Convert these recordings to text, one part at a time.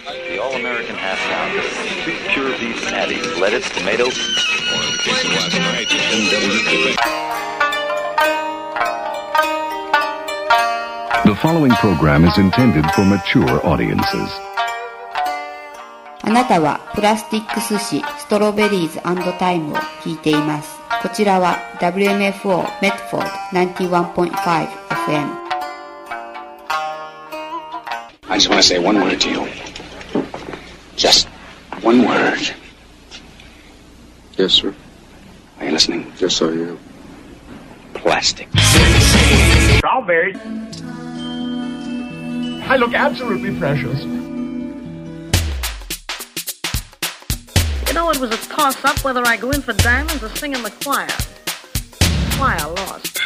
The All-American Half Pounder. 2 pure beef patties, lettuce, tomato. Or in the case of last night, The following program is intended for mature audiences. あなたはプラスティック寿司ストロベリーズ&タイムを聞いています。こちらは WMFO メットフォード 91.5 FM。 I just want to say one word to you. Just one word. Yes, sir. Are you listening? Yes, I am. Plastic. Strawberries. I look absolutely precious. You know, it was a toss-up whether I go in for diamonds or sing in the choir. Choir lost.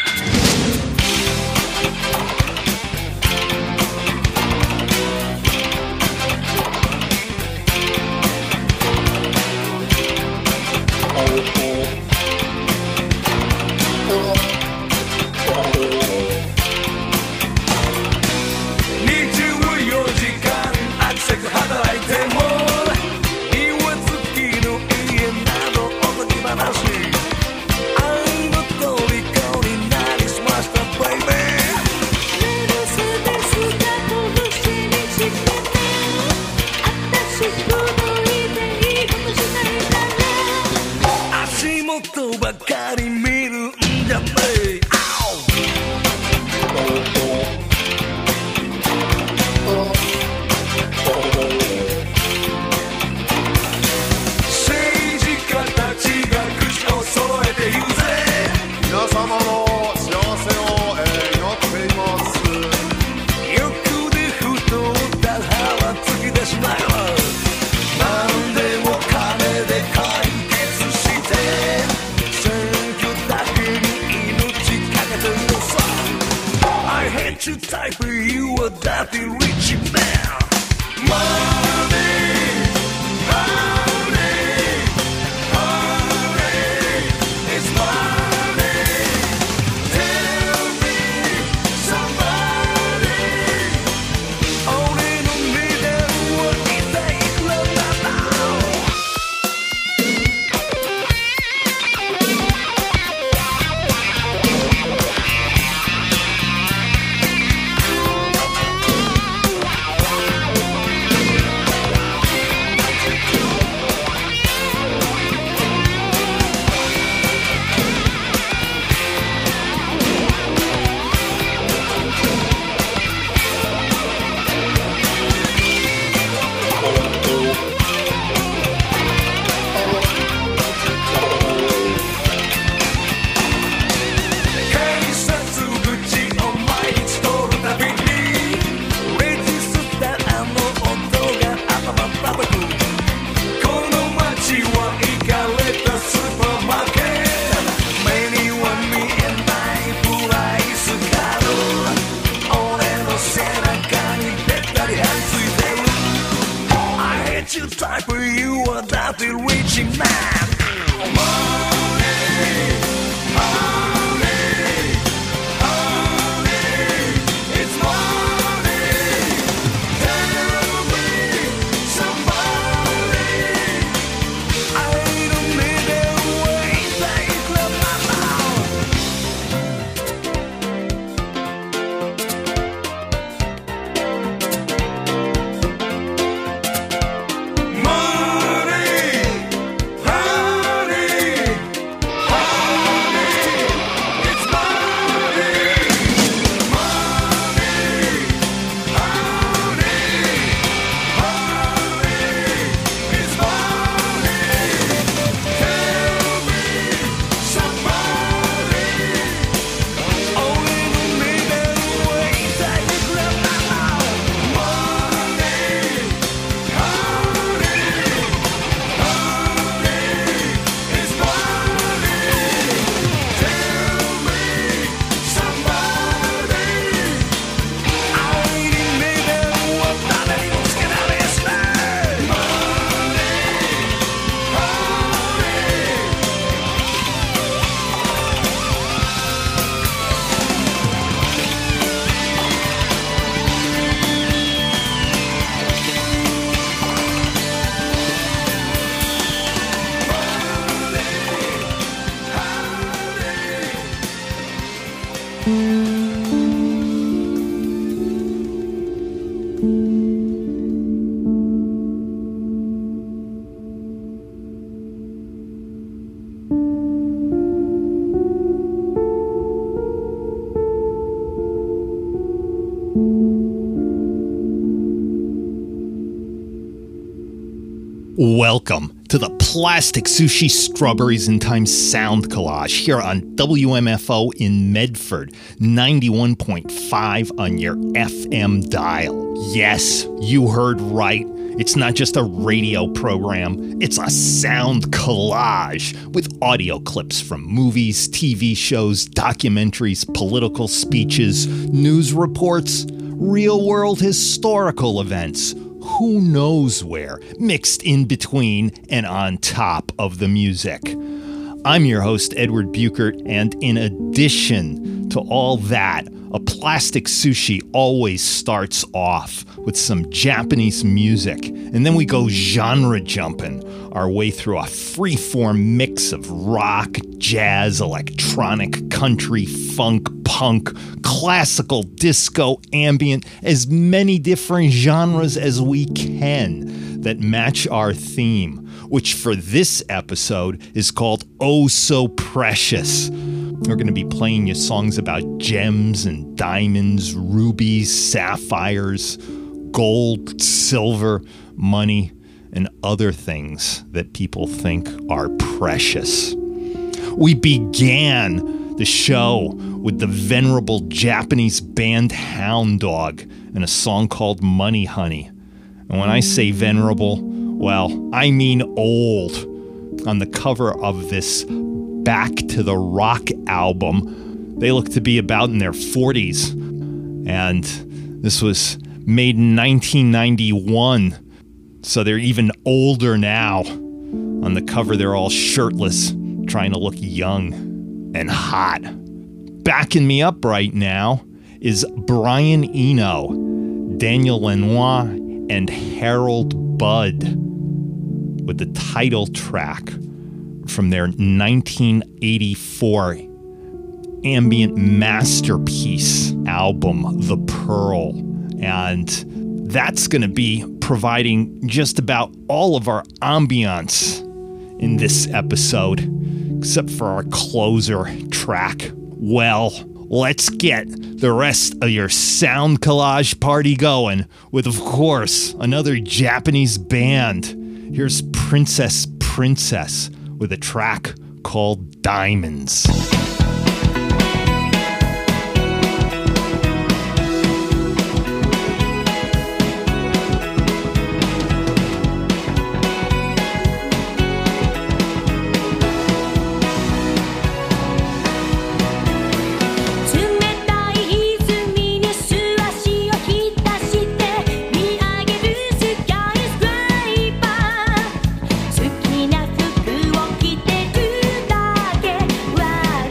Welcome to the Plastic Sushi Strawberries in Time sound collage here on WMFO in Medford, 91.5 on your FM dial. Yes, you heard right. It's not just a radio program, it's a sound collage with audio clips from movies, TV shows, documentaries, political speeches, news reports, real-world historical events, who knows where, mixed in between and on top of the music. I'm your host, Edward Buchert, and in addition to all that, a Plastic Sushi always starts off with some Japanese music, and then we go genre jumping our way through a free-form mix of rock, jazz, electronic, country, funk, punk, classical, disco, ambient, as many different genres as we can that match our theme, which for this episode is called Oh So Precious. We're going to be playing you songs about gems and diamonds, rubies, sapphires, gold, silver, money, and other things that people think are precious. We began the show with the venerable Japanese band Hound Dog and a song called Money Honey. And when I say venerable, well, I mean old. On the cover of this Back to the Rock album, they look to be about in their 40s. And this was made in 1991, so they're even older now. On the cover, they're all shirtless, trying to look young and hot. Backing me up right now is Brian Eno, Daniel Lanois, and Harold Budd with the title track from their 1984 ambient masterpiece album, The Pearl. And that's going to be providing just about all of our ambiance in this episode, except for our closer track. Well, let's get the rest of your sound collage party going with, of course, another Japanese band. Here's Princess with a track called Diamonds. 好きな服を着てるだけ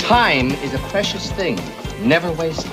Time is a precious thing, never wasted.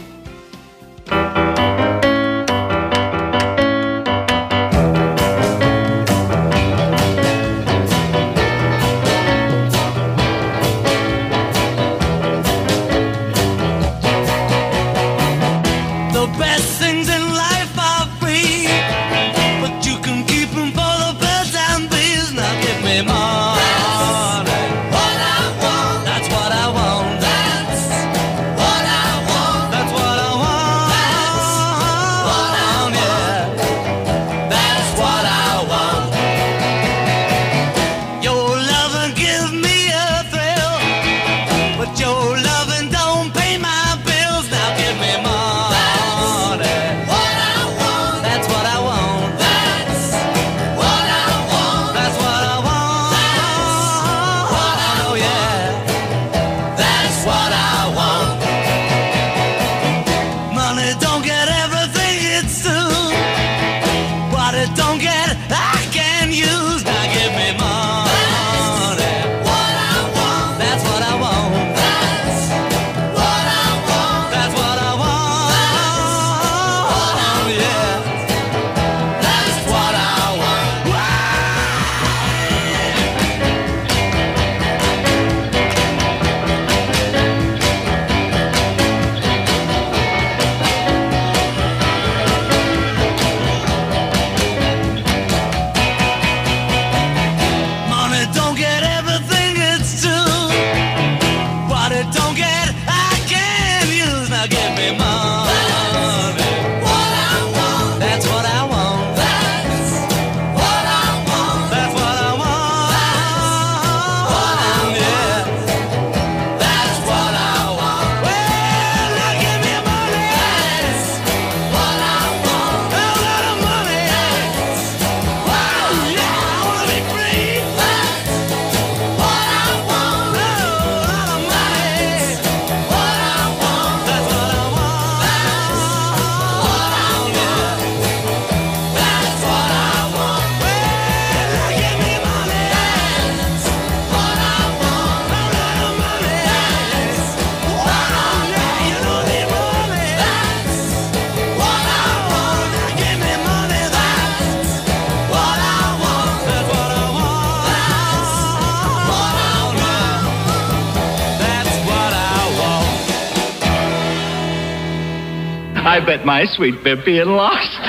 I bet my sweet Vivian lost.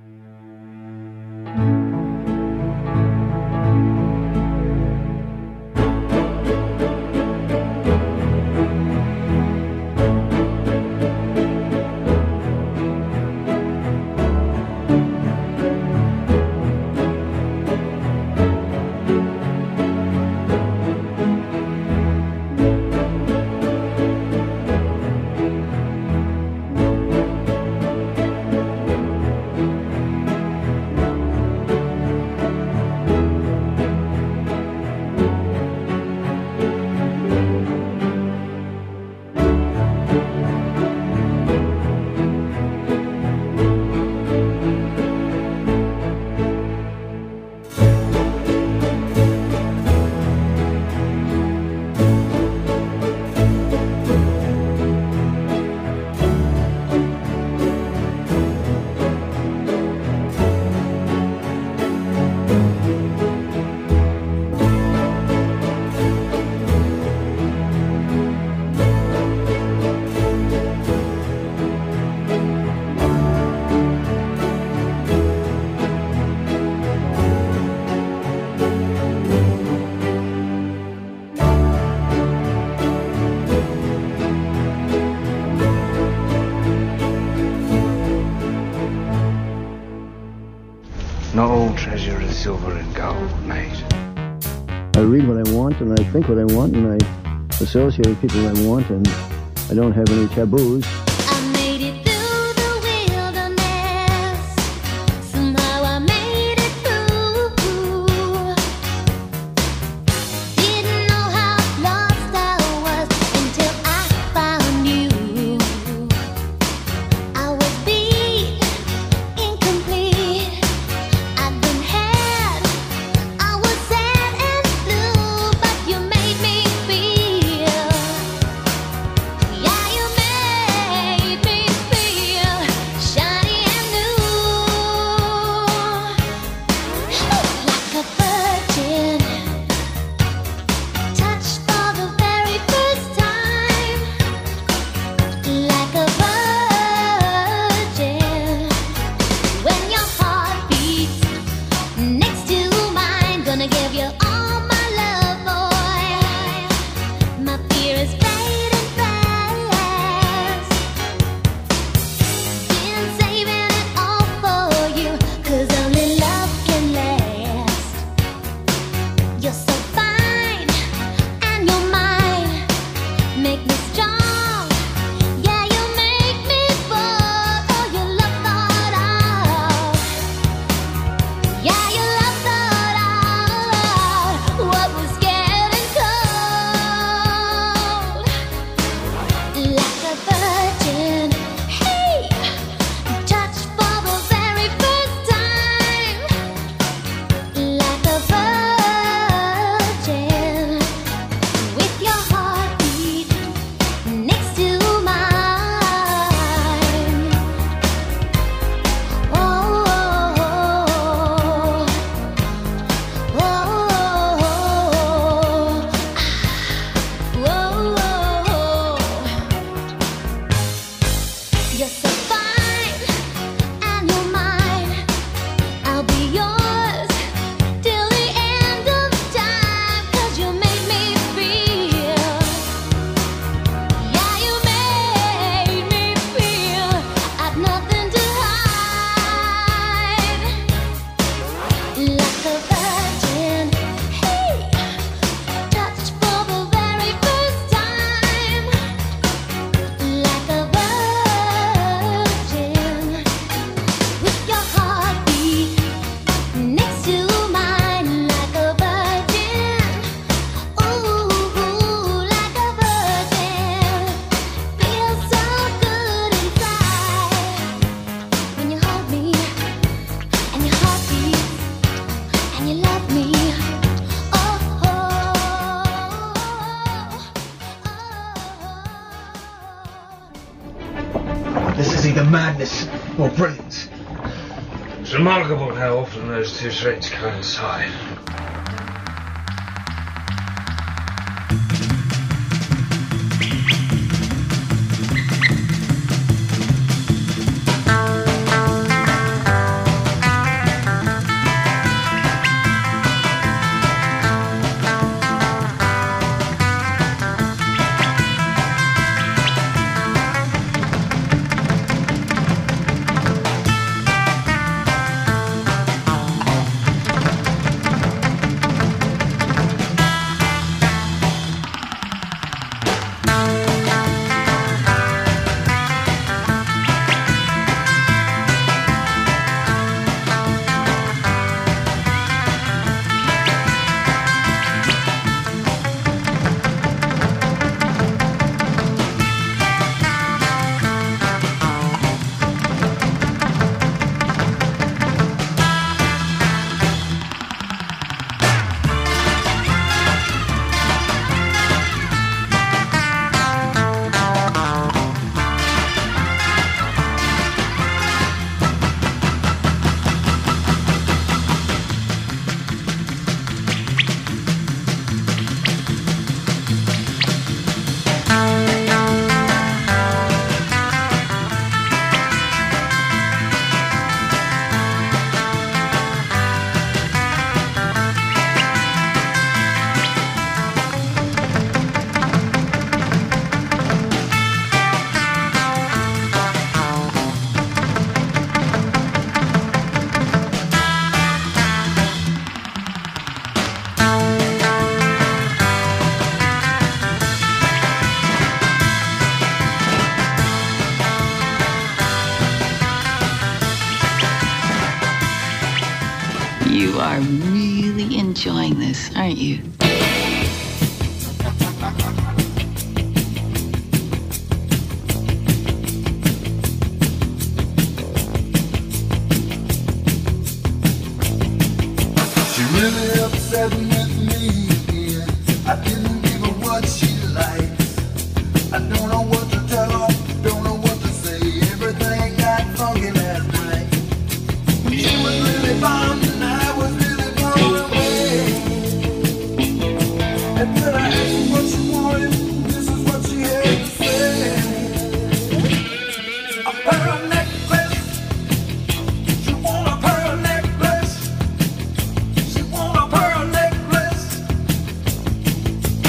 No treasure is silver and gold, mate. I read what I want, and I think what I want, and I associate with people I want, and I don't have any taboos. This is either madness or brilliance. It's remarkable how often those two traits coincide. You are really enjoying this, aren't you? She really upset with me. I didn't give her what she liked. I don't know what to tell her, don't know what to say. Everything got funky last night. She was really bound and I was really blown away. And when I asked her what she wanted, this is what she had to say. A pearl necklace. She want a pearl necklace. She want a pearl necklace.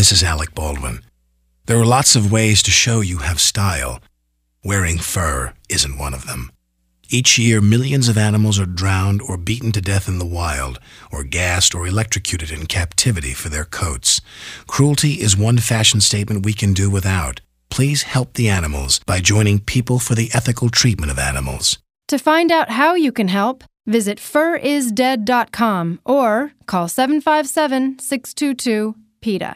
This is Alec Baldwin. There are lots of ways to show you have style. Wearing fur isn't one of them. Each year, millions of animals are drowned or beaten to death in the wild, or gassed or electrocuted in captivity for their coats. Cruelty is one fashion statement we can do without. Please help the animals by joining People for the Ethical Treatment of Animals. To find out how you can help, visit furisdead.com or call 757-622-PETA.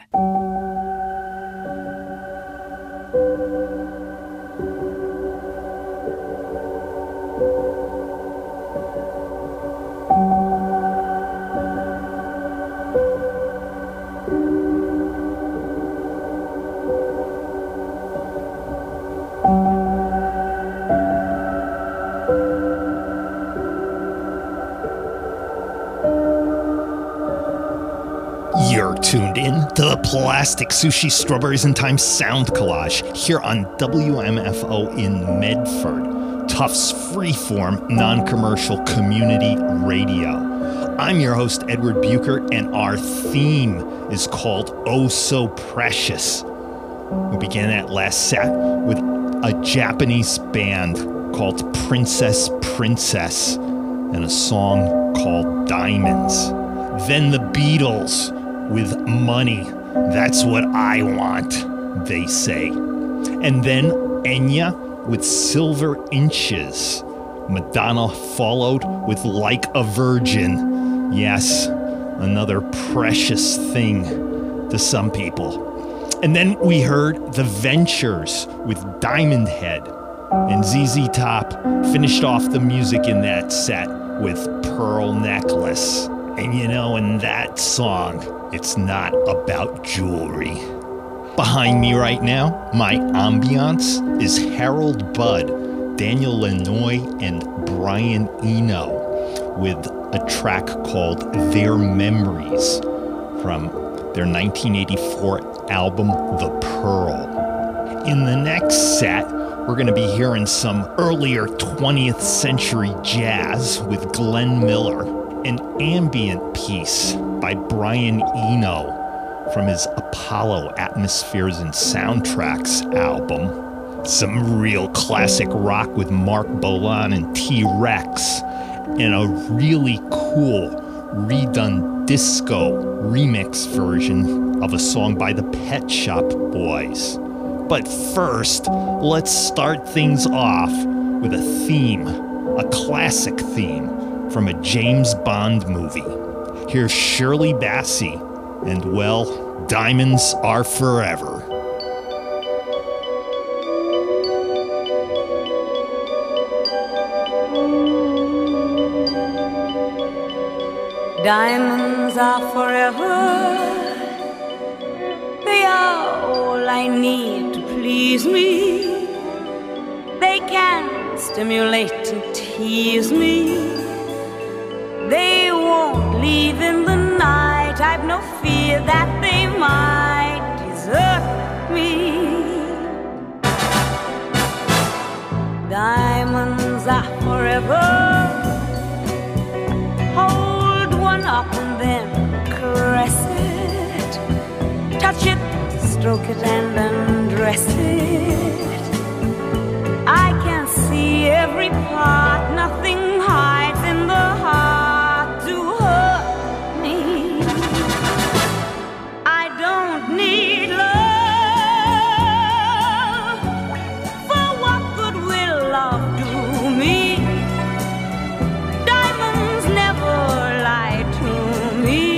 You're tuned in to the Plastic Sushi Strawberries in Time Sound Collage here on WMFO in Medford, Tufts freeform, non-commercial community radio. I'm your host, Edward Buchert, and our theme is called Oh So Precious. We began that last set with a Japanese band called Princess Princess and a song called Diamonds. Then the Beatles with Money. That's what I want, they say. And then Enya with Silver Inches. Madonna followed with Like a Virgin. Yes, another precious thing to some people. And then we heard The Ventures with Diamond Head. And ZZ Top finished off the music in that set with Pearl Necklace. And you know, in that song, it's not about jewelry. Behind me right now, my ambiance is Harold Budd, Daniel Lanois, and Brian Eno with a track called Their Memories from their 1984 album, The Pearl. In the next set, we're going to be hearing some earlier 20th century jazz with Glenn Miller, an ambient piece by Brian Eno from his Apollo Atmospheres and Soundtracks album. Some real classic rock with Mark Bolan and T-Rex, and a really cool redone disco remix version of a song by the Pet Shop Boys. But first, let's start things off with a theme, a classic theme from a James Bond movie. Here's Shirley Bassey, and well, Diamonds Are Forever. Diamonds are forever. They are all I need to please me. They can stimulate and tease me. They won't leave in the night. I've no fear that they might desert me. Diamonds are forever. Hold one up and then caress it. Touch it, stroke it and undress it. I can see every part. Nothing hides in the heart to hurt me. I don't need love. For what good will love do me? Diamonds never lie to me.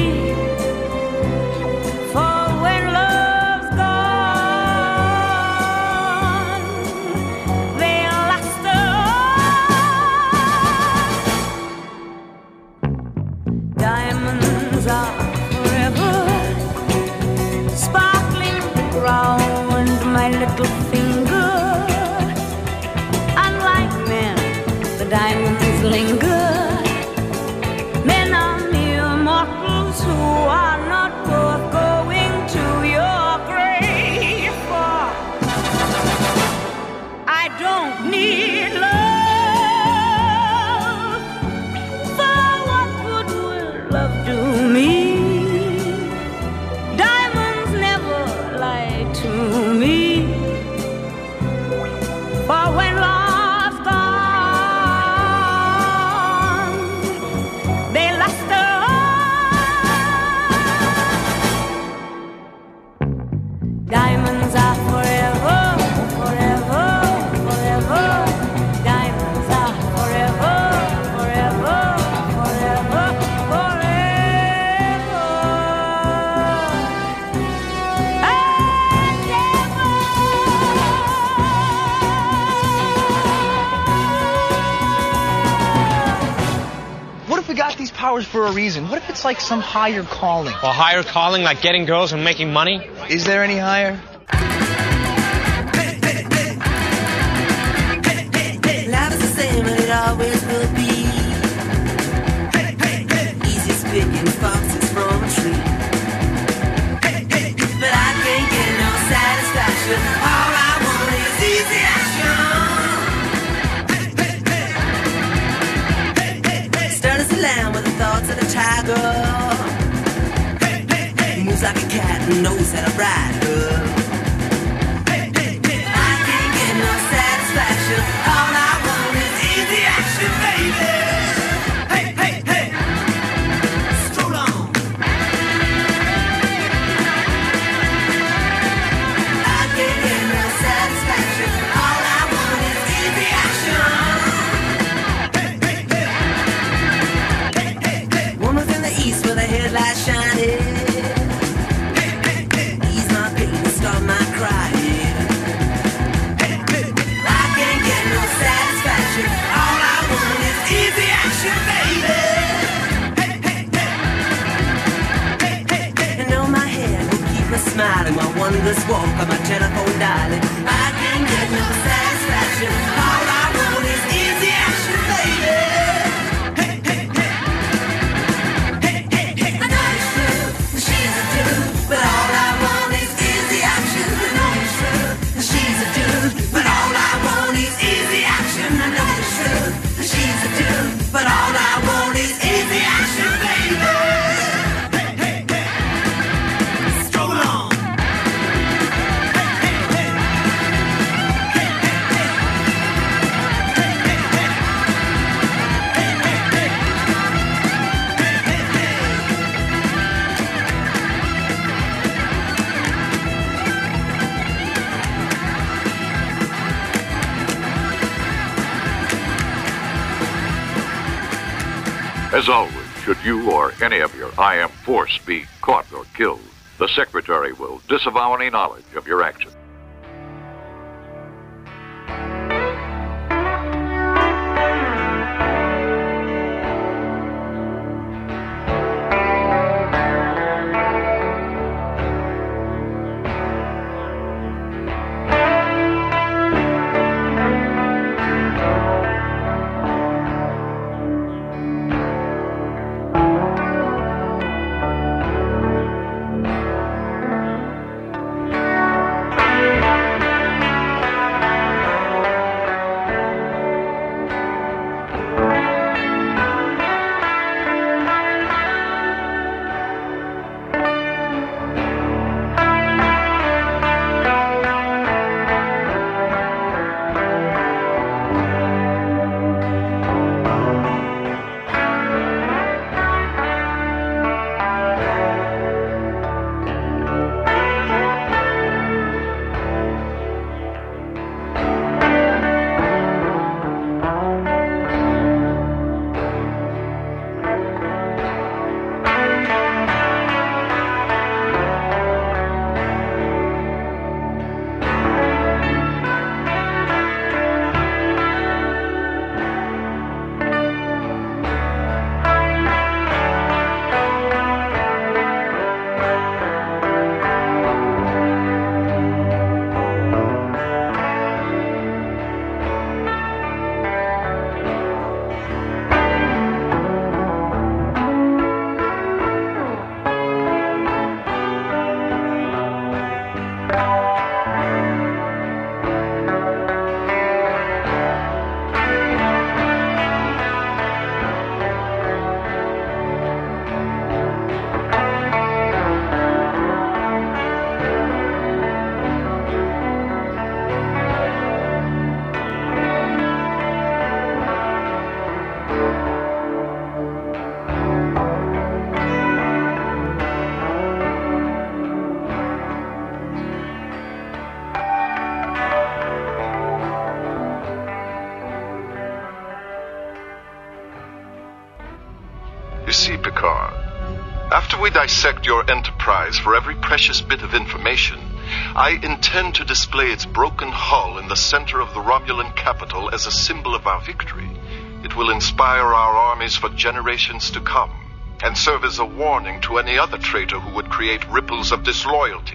got these powers for a reason. What if it's like some higher calling? Well, higher calling, like getting girls and making money? Is there any higher? Life is the same and it always will be. Easy picking foxes from a tree. But I can't get no satisfaction. All I want is easy action. Stern as a lamb with the thoughts of a tiger. He moves like a cat and knows how to ride her. I can't get no satisfaction. All I want is easy action, baby. Headlight shining. Ease my pain and start my crying. I can't get no satisfaction. All I want is easy action, baby. And on my head will keep me smiling. My wondrous walk on my telephone dialing. I can't get no satisfaction. All I want is easy action, baby. But all I want is easy action. I know it's true. She's a dude. But all I want is easy action. I know it's true. She's a dude. But all I want is easy action, baby. Stroll on. As always, should you or any of your I-am force be caught or killed, the Secretary will disavow any knowledge of your actions. You see, Picard, after we dissect your enterprise for every precious bit of information, I intend to display its broken hull in the center of the Romulan capital as a symbol of our victory. It will inspire our armies for generations to come, and serve as a warning to any other traitor who would create ripples of disloyalty.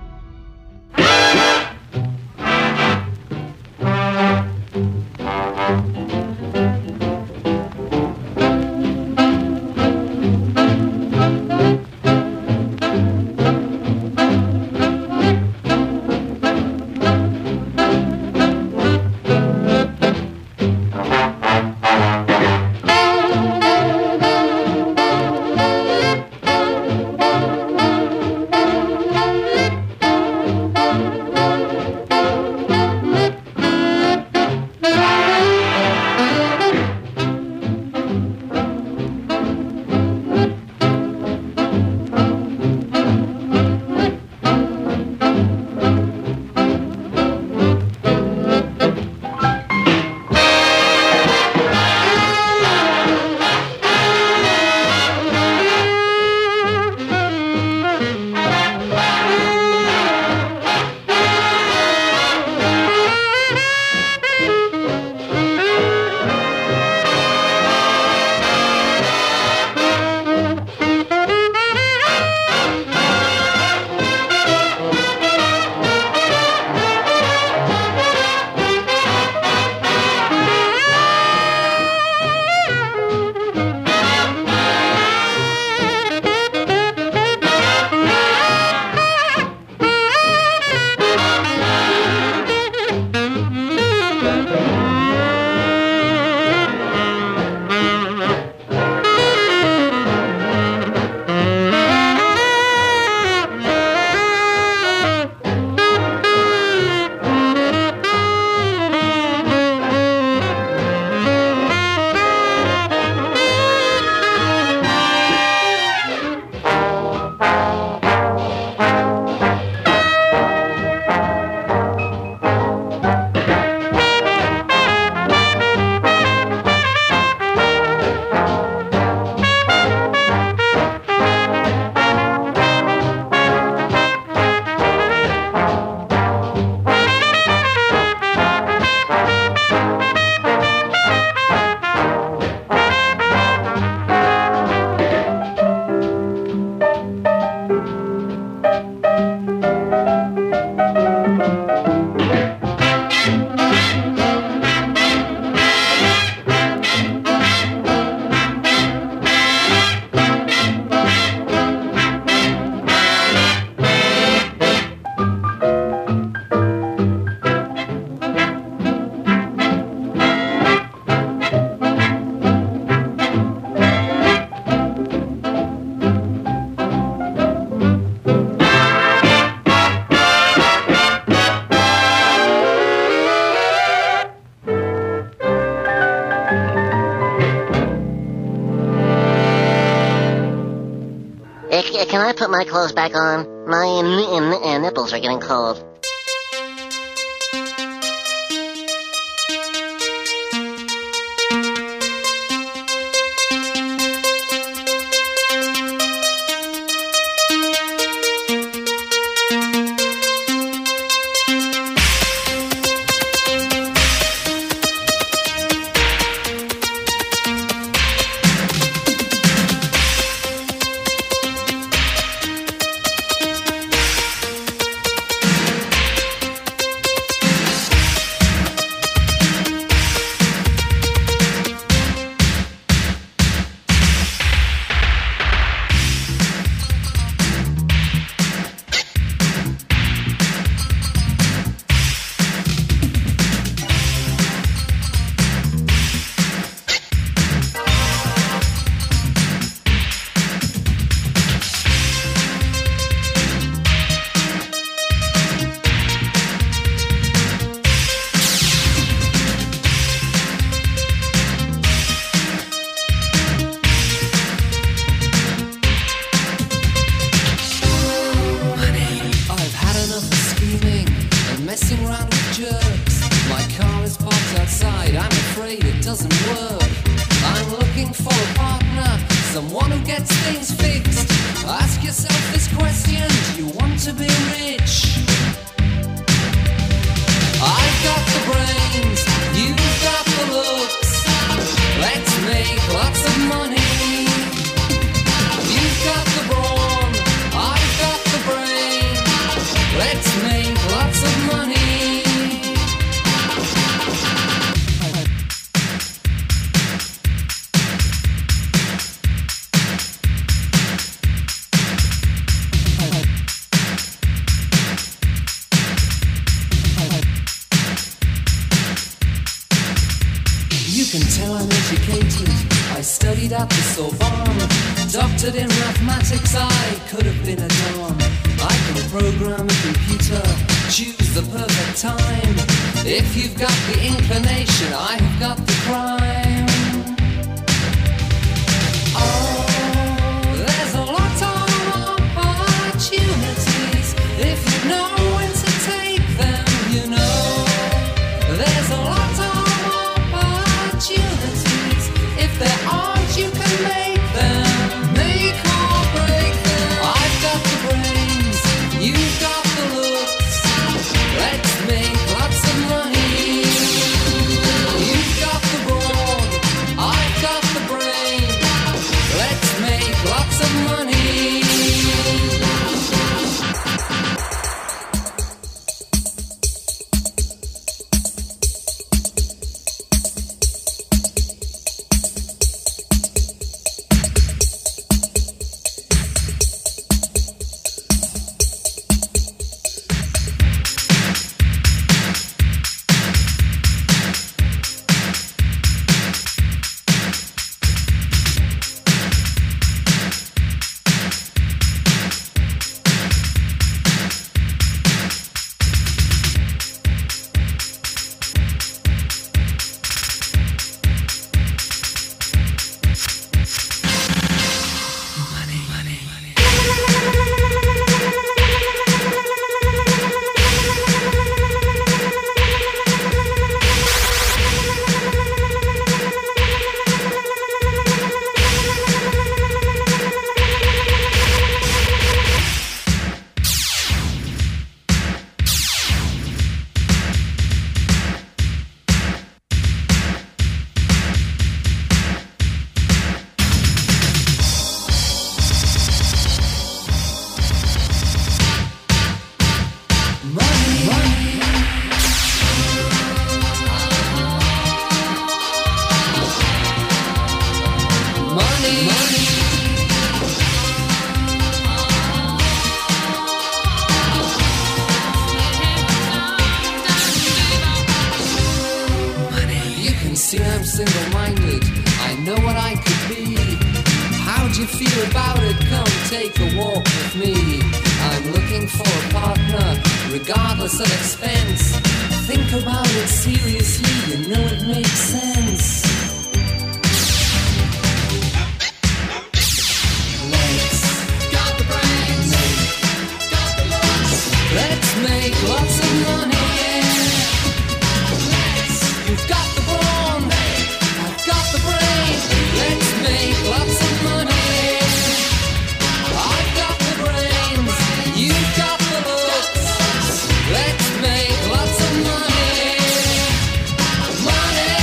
Can I put my clothes back on? My nipples are getting cold. I've got the brains, you've got the looks. Sorbonne. Doctored in mathematics, I could have been a don. I can program a computer, choose the perfect time. If you've got the inclination, I have got the crime. Oh, there's a lot of opportunities if you know when to take them, you know. There's a lot of opportunities. If there aren't, you can make them. Make or break them. I've got the brains, you've got the looks. Let's make lots of money. You've got the broad, I've got the brain. Let's make lots of money. Single-minded, I know what I could be. How'd you feel about it? Come take a walk with me. I'm looking for a partner, regardless of expense. Think about it seriously, you know it makes sense. Let's got the brains, got the looks. Let's make lots of money. You've got the brawn, I've got the brain. Let's make lots of money. I've got the brains, you've got the looks. Let's make lots of money. Money.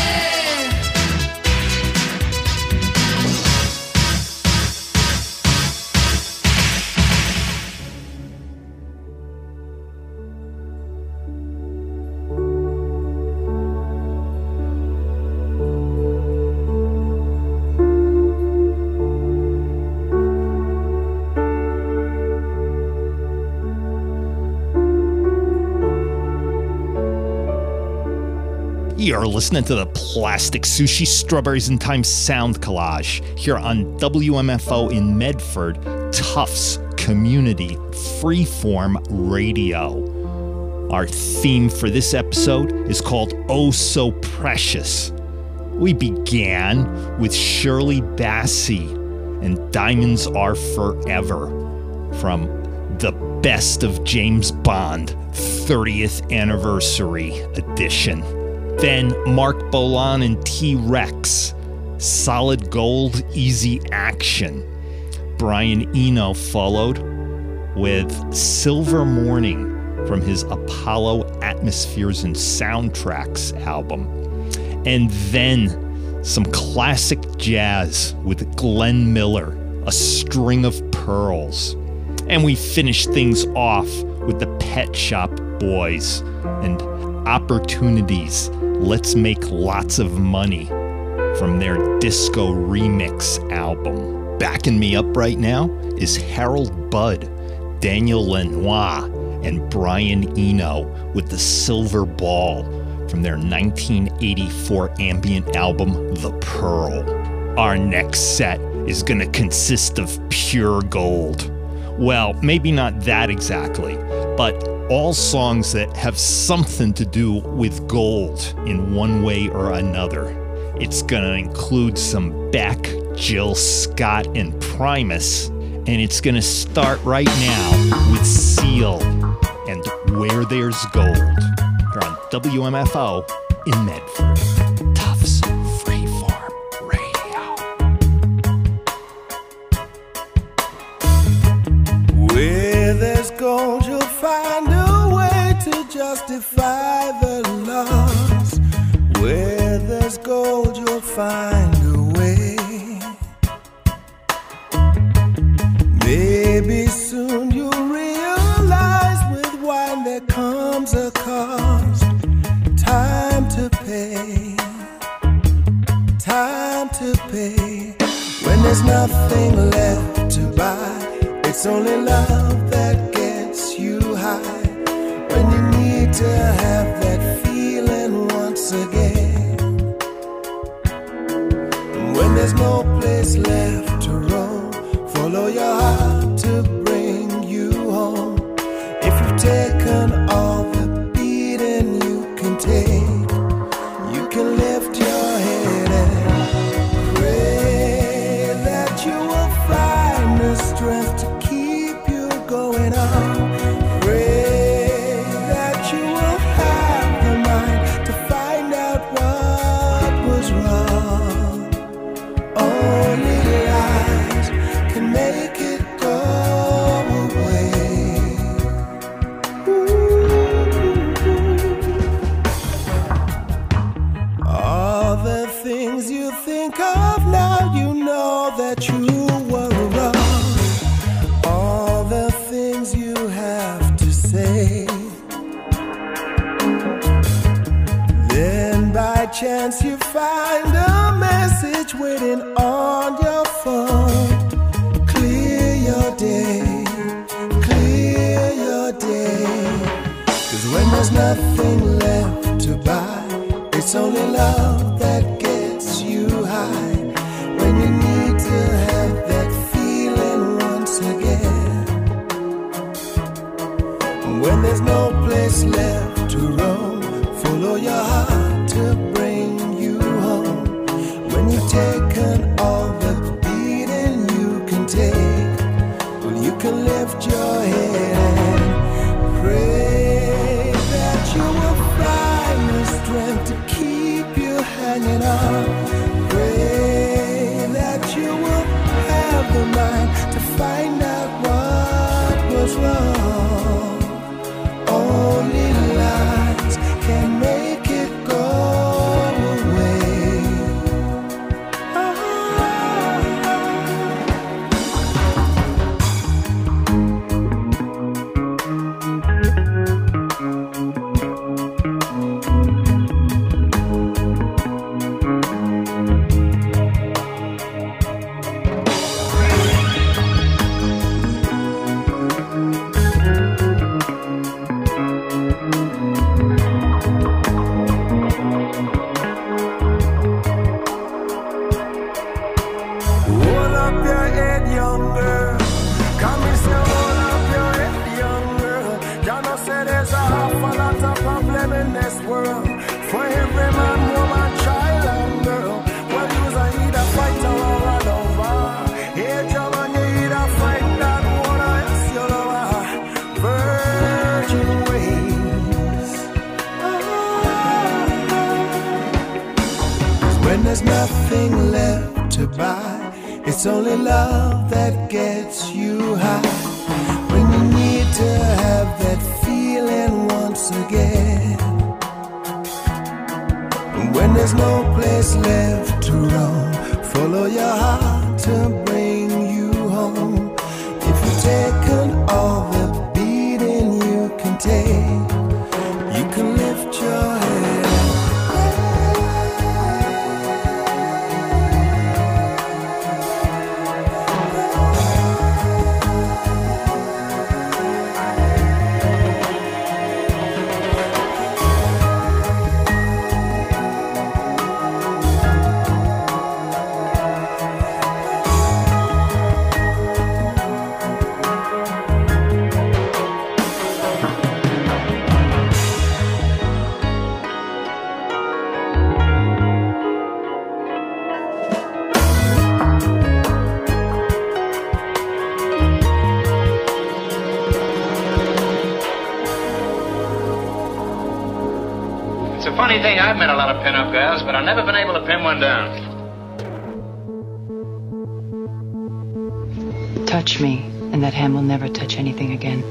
You're listening to the Plastic Sushi Strawberries in Time sound collage here on WMFO in Medford, Tufts Community Freeform Radio. Our theme for this episode is called Oh So Precious. We began with Shirley Bassey and Diamonds Are Forever from the Best of James Bond 30th Anniversary Edition. Then Mark Bolan and T-Rex, Solid Gold, Easy Action. Brian Eno followed with Silver Morning from his Apollo Atmospheres and Soundtracks album. And then some classic jazz with Glenn Miller, A String of Pearls. And we finished things off with the Pet Shop Boys and Opportunities, Let's Make Lots of Money from their Disco Remix album. Backing me up right now is Harold Budd, Daniel Lanois, and Brian Eno with The Silver Ball from their 1984 ambient album, The Pearl. Our next set is going to consist of pure gold. Well, maybe not that exactly, but all songs that have something to do with gold in one way or another. It's going to include some Beck, Jill Scott, and Primus, and it's going to start right now with Seal and Where There's Gold. Here on WMFO in Medford. Tufts Freeform Radio. Where there's gold, you'll find a way to justify the loss. Where there's gold, you'll find a way. Maybe soon you'll realize with wine there comes a cost. Time to pay. Time to pay. When there's nothing left to buy, it's only love that gets you high. When you need to have that feeling once again. When there's no place left to roam, follow your heart to bring you home. If you've taken all the beating you can take, you can lift your head and pray that you will find the strength to keep you going on. Pray that you will have the mind to find out what was wrong. Only lies can make it go away. All the things you think of now, you know that you were wrong. All the things you have to say, then by chance you find a message waiting on your phone. Clear your day, clear your day. 'Cause when there's nothing left to buy, it's only love that gets you high. When you need to have that feeling once again. When there's no place left to roam, follow your heart to bring you home. When you've taken all the beating you can take, well, you can lift your head and pray that you will find the strength to keep you hanging on. Pray that you will have the mind to find out what was wrong. Only lies can make it go away. Hold up your head, young girl. Come and say, hold up your head, young girl. You know, say there's a awful lot of problem in this world. For every man, woman, child, and girl. Well, you's a either fighter or a lover. Hey, John, you either fight that one or else you love her. Virgin ways. When there's nothing left to buy, it's only love that gets you high. When you need to have that feeling once again. When there's no place left to roam, follow your heart to bring you home. If you've taken all the beating you can take, you can lift your head. funny thing, I've met a lot of pin-up gals, but I've never been able to pin one down. Touch me, and that hand will never touch anything again.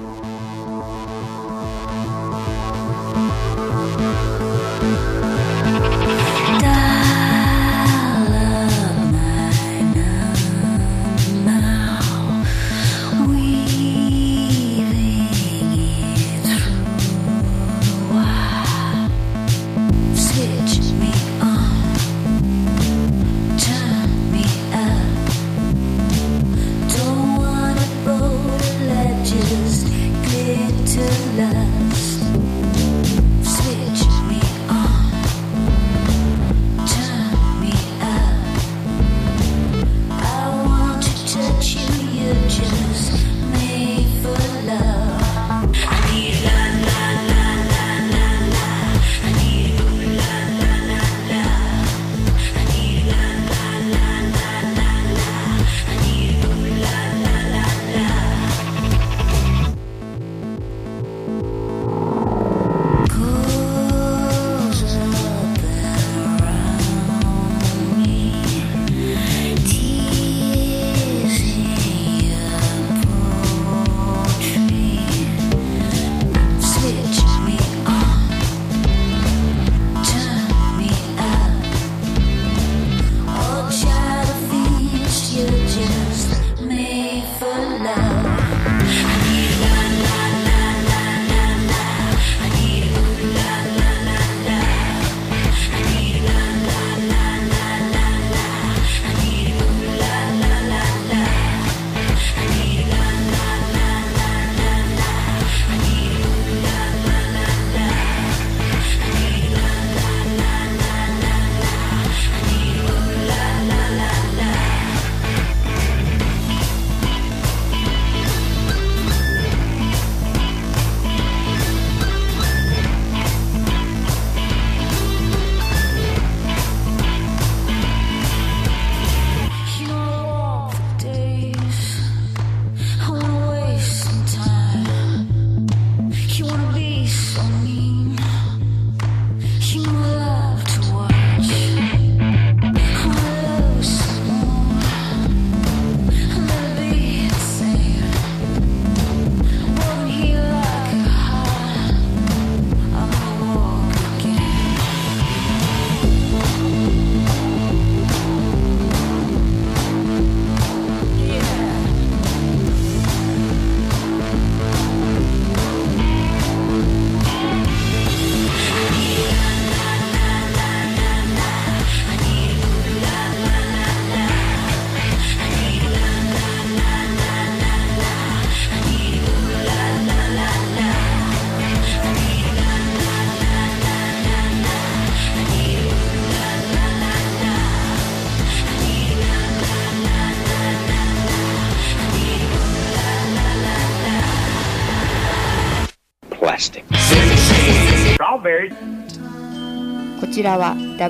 Strawberry. こちらは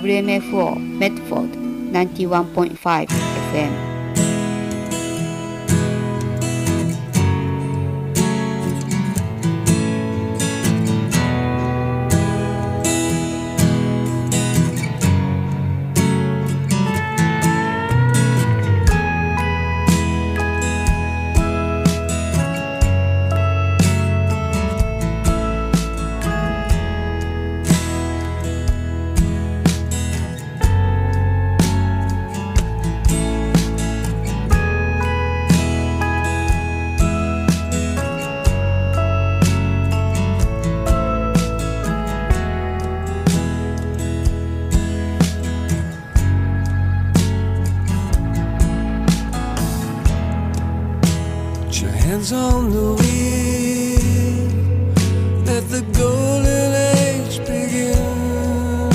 WMFO メッドフォード 91.5 FM。 Hands on the wheel, let the golden age begin.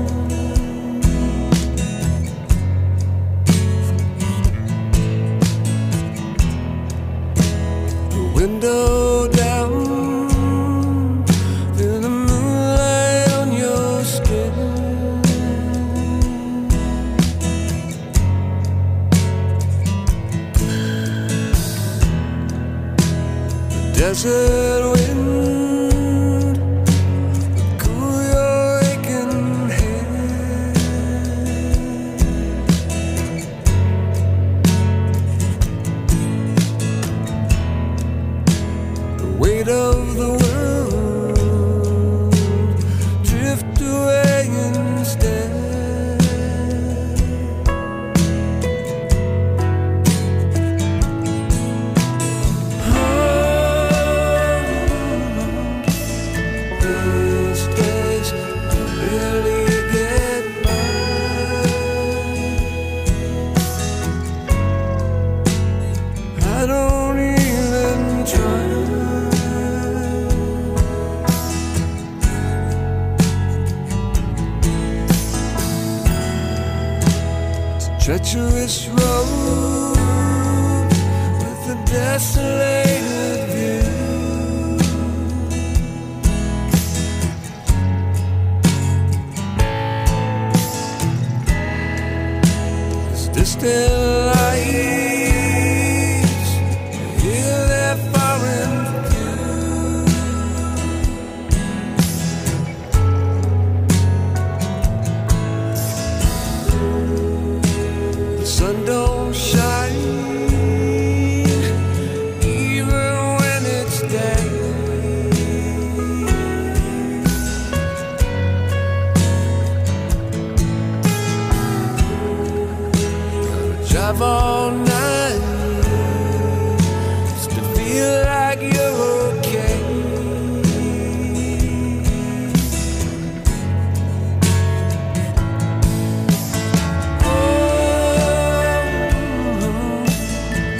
The window down, feel the moonlight on your skin. Desert wind, cool your aching I don't even try. It's a treacherous road with a desolate